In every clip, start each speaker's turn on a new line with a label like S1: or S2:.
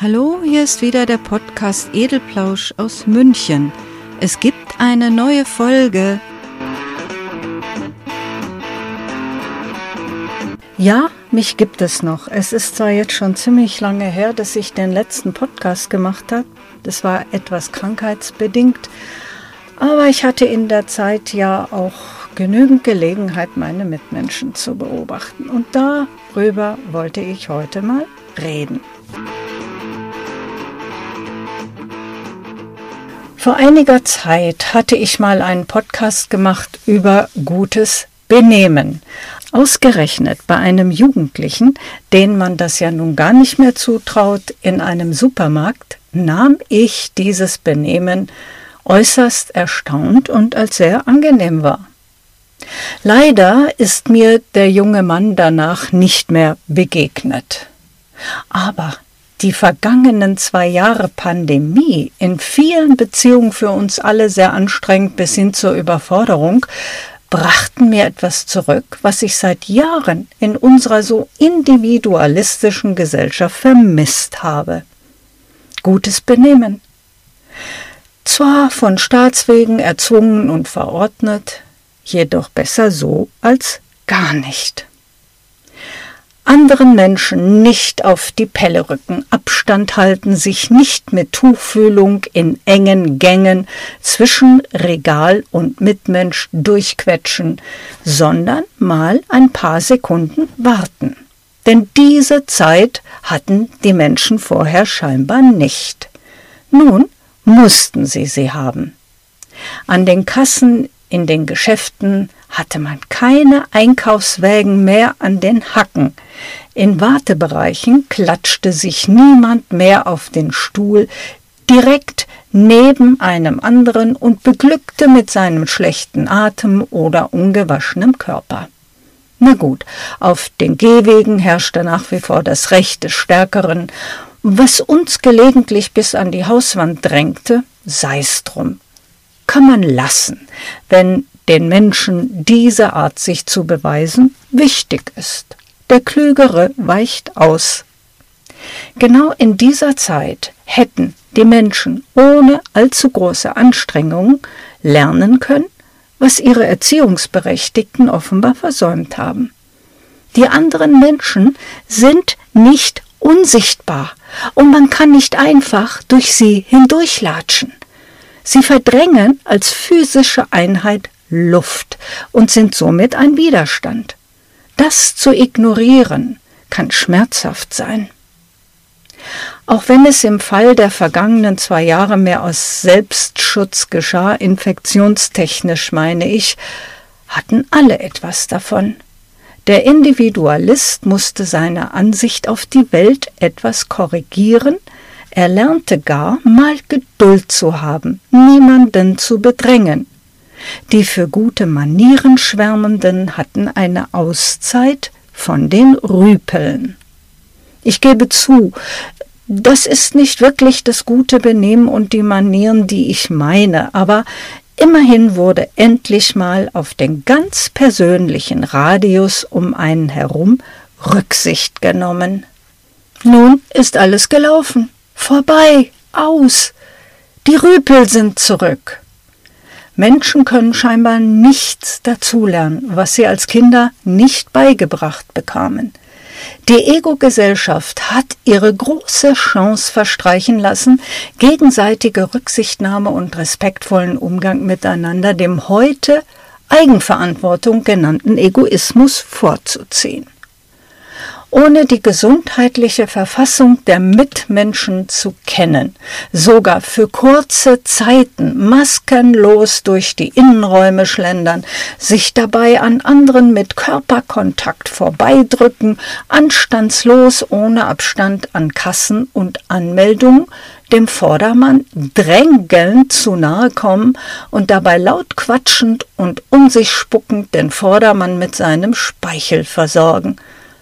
S1: Hallo, hier ist wieder der Podcast Edelplausch aus München. Es gibt eine neue Folge. Ja, mich gibt es noch. Es ist zwar jetzt schon ziemlich lange her, dass ich den letzten Podcast gemacht habe. Das war etwas krankheitsbedingt. Aber ich hatte in der Zeit ja auch genügend Gelegenheit, meine Mitmenschen zu beobachten. Und darüber wollte ich heute mal reden. Vor einiger Zeit hatte ich mal einen Podcast gemacht über gutes Benehmen. Ausgerechnet bei einem Jugendlichen, den man das ja nun gar nicht mehr zutraut, in einem Supermarkt, nahm ich dieses Benehmen äußerst erstaunt und als sehr angenehm wahr. Leider ist mir der junge Mann danach nicht mehr begegnet. Aber die vergangenen 2 Jahre Pandemie, in vielen Beziehungen für uns alle sehr anstrengend bis hin zur Überforderung, brachten mir etwas zurück, was ich seit Jahren in unserer so individualistischen Gesellschaft vermisst habe. Gutes Benehmen. Zwar von Staatswegen erzwungen und verordnet, jedoch besser so als gar nicht. Anderen Menschen nicht auf die Pelle rücken, Abstand halten, sich nicht mit Tuchfühlung in engen Gängen zwischen Regal und Mitmensch durchquetschen, sondern mal ein paar Sekunden warten. Denn diese Zeit hatten die Menschen vorher scheinbar nicht. Nun mussten sie haben. An den Kassen in den Geschäften hatte man keine Einkaufswägen mehr an den Hacken. In Wartebereichen klatschte sich niemand mehr auf den Stuhl direkt neben einem anderen und beglückte mit seinem schlechten Atem oder ungewaschenem Körper. Na gut, auf den Gehwegen herrschte nach wie vor das Recht des Stärkeren. Was uns gelegentlich bis an die Hauswand drängte, sei's drum. Kann man lassen, wenn den Menschen diese Art sich zu beweisen wichtig ist. Der Klügere weicht aus. Genau in dieser Zeit hätten die Menschen ohne allzu große Anstrengungen lernen können, was ihre Erziehungsberechtigten offenbar versäumt haben. Die anderen Menschen sind nicht unsichtbar und man kann nicht einfach durch sie hindurchlatschen. Sie verdrängen als physische Einheit Luft und sind somit ein Widerstand. Das zu ignorieren kann schmerzhaft sein. Auch wenn es im Fall der vergangenen 2 Jahre mehr aus Selbstschutz geschah, infektionstechnisch meine ich, hatten alle etwas davon. Der Individualist musste seine Ansicht auf die Welt etwas korrigieren. Er lernte gar, mal Geduld zu haben, niemanden zu bedrängen. Die für gute Manieren Schwärmenden hatten eine Auszeit von den Rüpeln. Ich gebe zu, das ist nicht wirklich das gute Benehmen und die Manieren, die ich meine, aber immerhin wurde endlich mal auf den ganz persönlichen Radius um einen herum Rücksicht genommen. Nun ist alles gelaufen. Vorbei, aus. Die Rüpel sind zurück. Menschen können scheinbar nichts dazulernen, was sie als Kinder nicht beigebracht bekamen. Die Ego-Gesellschaft hat ihre große Chance verstreichen lassen, gegenseitige Rücksichtnahme und respektvollen Umgang miteinander dem heute Eigenverantwortung genannten Egoismus vorzuziehen. Ohne die gesundheitliche Verfassung der Mitmenschen zu kennen, sogar für kurze Zeiten maskenlos durch die Innenräume schlendern, sich dabei an anderen mit Körperkontakt vorbeidrücken, anstandslos ohne Abstand an Kassen und Anmeldungen, dem Vordermann drängelnd zu nahe kommen und dabei laut quatschend und um sich spuckend den Vordermann mit seinem Speichel versorgen.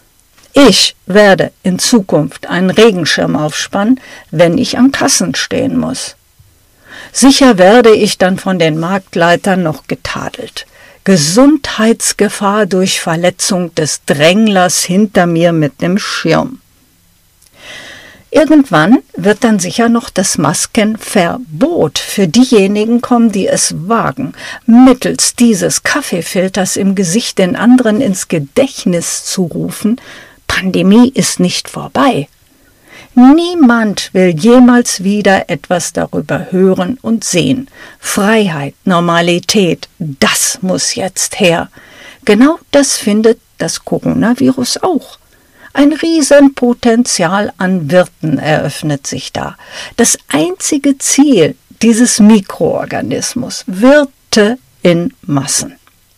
S1: Ich werde in Zukunft einen Regenschirm aufspannen, wenn ich am Kassen stehen muss. Sicher werde ich dann von den Marktleitern noch getadelt. Gesundheitsgefahr durch Verletzung des Dränglers hinter mir mit dem Schirm. Irgendwann wird dann sicher noch das Maskenverbot für diejenigen kommen, die es wagen, mittels dieses Kaffeefilters im Gesicht den anderen ins Gedächtnis zu rufen: Pandemie ist nicht vorbei. Niemand will jemals wieder etwas darüber hören und sehen. Freiheit, Normalität, das muss jetzt her. Genau das findet das Coronavirus auch. Ein Riesenpotenzial an Wirten eröffnet sich da. Das einzige Ziel dieses Mikroorganismus: Wirte in Massen.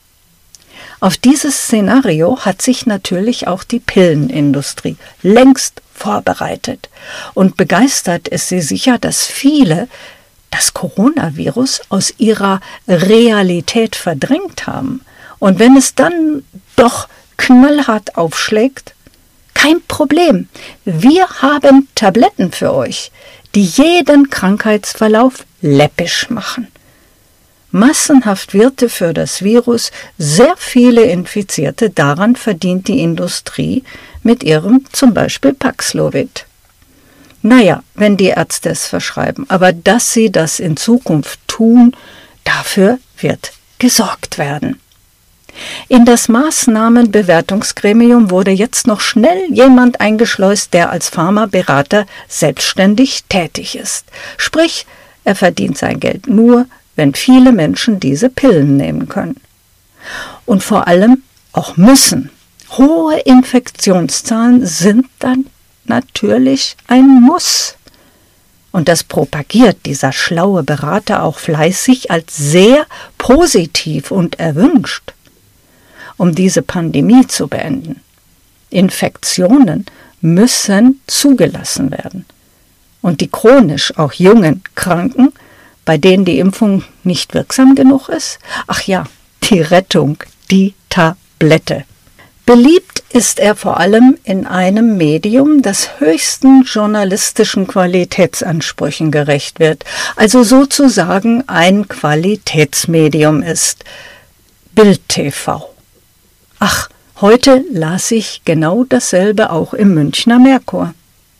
S1: Auf dieses Szenario hat sich natürlich auch die Pillenindustrie längst vorbereitet. Und begeistert ist sie sicher, dass viele das Coronavirus aus ihrer Realität verdrängt haben. Und wenn es dann doch knallhart aufschlägt, kein Problem. Wir haben Tabletten für euch, die jeden Krankheitsverlauf läppisch machen. Massenhaft Wirte für das Virus, sehr viele Infizierte, daran verdient die Industrie mit ihrem zum Beispiel Paxlovid. Naja, wenn die Ärzte es verschreiben, aber dass sie das in Zukunft tun, dafür wird gesorgt werden. In das Maßnahmenbewertungsgremium wurde jetzt noch schnell jemand eingeschleust, der als Pharmaberater selbstständig tätig ist. Sprich, er verdient sein Geld nur, wenn viele Menschen diese Pillen nehmen können. Und vor allem auch müssen. Hohe Infektionszahlen sind dann natürlich ein Muss. Und das propagiert dieser schlaue Berater auch fleißig als sehr positiv und erwünscht. Um diese Pandemie zu beenden. Infektionen müssen zugelassen werden. Und die chronisch auch jungen Kranken, bei denen die Impfung nicht wirksam genug ist? Ach ja, die Rettung, die Tablette. Beliebt ist er vor allem in einem Medium, das höchsten journalistischen Qualitätsansprüchen gerecht wird, also sozusagen ein Qualitätsmedium ist. Bild TV. Ach, heute las ich genau dasselbe auch im Münchner Merkur.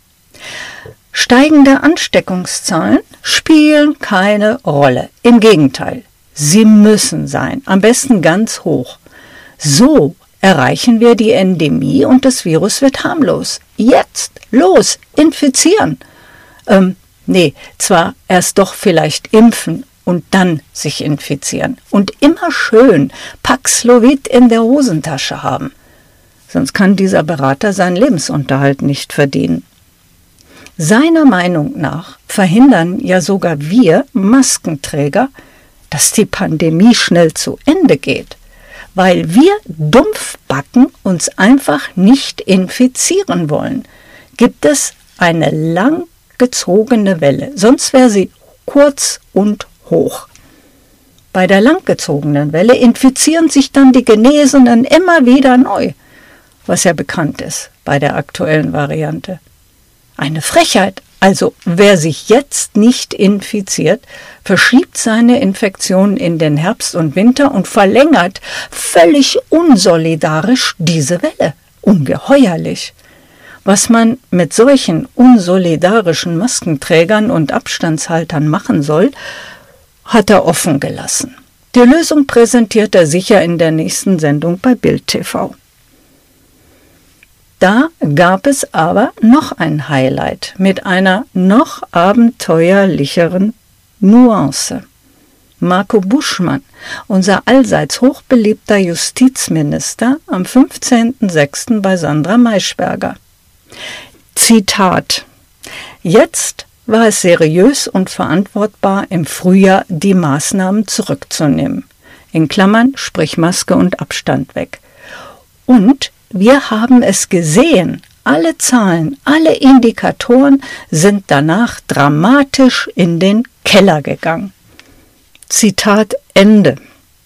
S1: Steigende Ansteckungszahlen spielen keine Rolle. Im Gegenteil, sie müssen sein, am besten ganz hoch. So erreichen wir die Endemie und das Virus wird harmlos. Jetzt, los, infizieren. Zwar erst doch vielleicht impfen und dann sich infizieren. Und immer schön Paxlovid in der Hosentasche haben. Sonst kann dieser Berater seinen Lebensunterhalt nicht verdienen. Seiner Meinung nach verhindern ja sogar wir Maskenträger, dass die Pandemie schnell zu Ende geht, weil wir Dumpfbacken uns einfach nicht infizieren wollen. Gibt es eine langgezogene Welle, sonst wäre sie kurz und hoch. Bei der langgezogenen Welle infizieren sich dann die Genesenen immer wieder neu, was ja bekannt ist bei der aktuellen Variante. Eine Frechheit. Also wer sich jetzt nicht infiziert, verschiebt seine Infektion in den Herbst und Winter und verlängert völlig unsolidarisch diese Welle. Ungeheuerlich. Was man mit solchen unsolidarischen Maskenträgern und Abstandshaltern machen soll, hat er offen gelassen. Die Lösung präsentiert er sicher in der nächsten Sendung bei Bild TV. Da gab es aber noch ein Highlight mit einer noch abenteuerlicheren Nuance. Marco Buschmann, unser allseits hochbeliebter Justizminister, am 15.06. bei Sandra Maischberger. Zitat: Jetzt war es seriös und verantwortbar, im Frühjahr die Maßnahmen zurückzunehmen. In Klammern, sprich Maske und Abstand weg. Und wir haben es gesehen. Alle Zahlen, alle Indikatoren sind danach dramatisch in den Keller gegangen. Zitat Ende.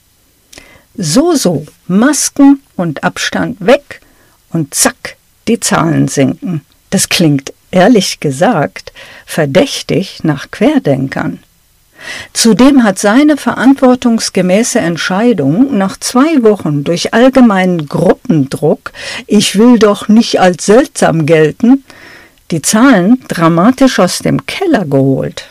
S1: So, Masken und Abstand weg und zack, die Zahlen sinken. Das klingt ehrlich gesagt verdächtig nach Querdenkern. Zudem hat seine verantwortungsgemäße Entscheidung nach 2 Wochen durch allgemeinen Gruppendruck, ich will doch nicht als seltsam gelten, Die Zahlen dramatisch aus dem Keller geholt.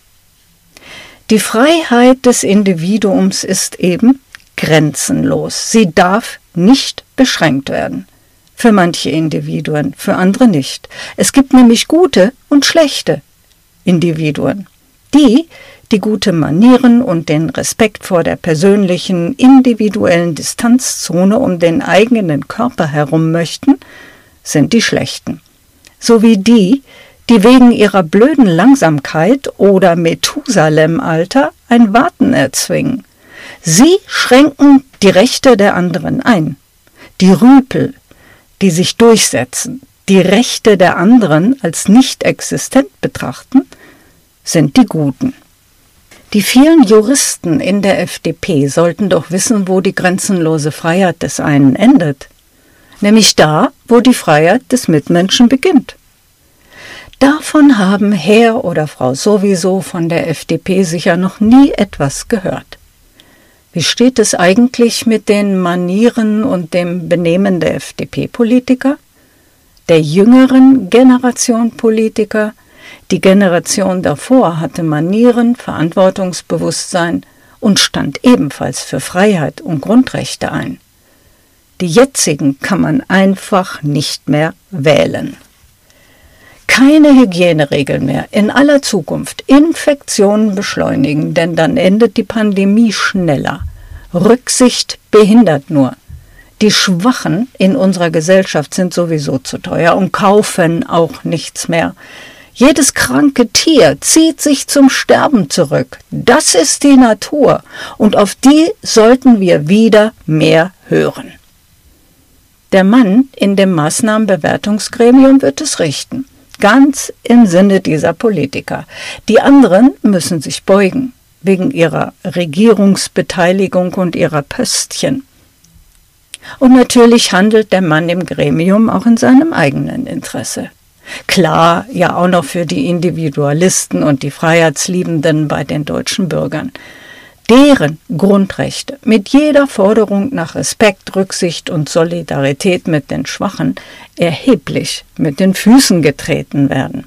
S1: Die Freiheit des Individuums ist eben grenzenlos. Sie darf nicht beschränkt werden. Für manche Individuen, für andere nicht. Es gibt nämlich gute und schlechte Individuen. Die gute Manieren und den Respekt vor der persönlichen, individuellen Distanzzone um den eigenen Körper herum möchten, sind die Schlechten. Sowie die wegen ihrer blöden Langsamkeit oder Methusalem-Alter ein Warten erzwingen. Sie schränken die Rechte der anderen ein. Die Rüpel, die sich durchsetzen, die Rechte der anderen als nicht existent betrachten, sind die Guten. Die vielen Juristen in der FDP sollten doch wissen, wo die grenzenlose Freiheit des einen endet. Nämlich da, wo die Freiheit des Mitmenschen beginnt. Davon haben Herr oder Frau sowieso von der FDP sicher noch nie etwas gehört. Wie steht es eigentlich mit den Manieren und dem Benehmen der FDP-Politiker? Der jüngeren Generation Politiker? Die Generation davor hatte Manieren, Verantwortungsbewusstsein und stand ebenfalls für Freiheit und Grundrechte ein. Die jetzigen kann man einfach nicht mehr wählen. Keine Hygieneregeln mehr, in aller Zukunft Infektionen beschleunigen, denn dann endet die Pandemie schneller. Rücksicht behindert nur. Die Schwachen in unserer Gesellschaft sind sowieso zu teuer und kaufen auch nichts mehr. Jedes kranke Tier zieht sich zum Sterben zurück. Das ist die Natur und auf die sollten wir wieder mehr hören. Der Mann in dem Maßnahmenbewertungsgremium wird es richten, ganz im Sinne dieser Politiker. Die anderen müssen sich beugen, wegen ihrer Regierungsbeteiligung und ihrer Pöstchen. Und natürlich handelt der Mann im Gremium auch in seinem eigenen Interesse. Klar, ja auch noch für die Individualisten und die Freiheitsliebenden bei den deutschen Bürgern. Deren Grundrechte mit jeder Forderung nach Respekt, Rücksicht und Solidarität mit den Schwachen erheblich mit den Füßen getreten werden.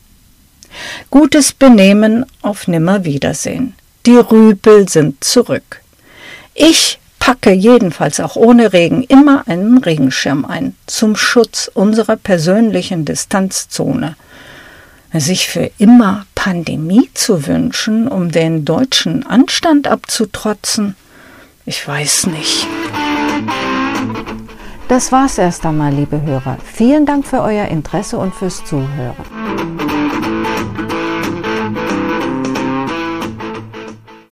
S1: Gutes Benehmen auf Nimmerwiedersehen. Die Rüpel sind zurück. Ich packe jedenfalls auch ohne Regen immer einen Regenschirm ein, zum Schutz unserer persönlichen Distanzzone. Sich für immer Pandemie zu wünschen, um den deutschen Anstand abzutrotzen, ich weiß nicht.
S2: Das war's erst einmal, liebe Hörer. Vielen Dank für euer Interesse und fürs Zuhören.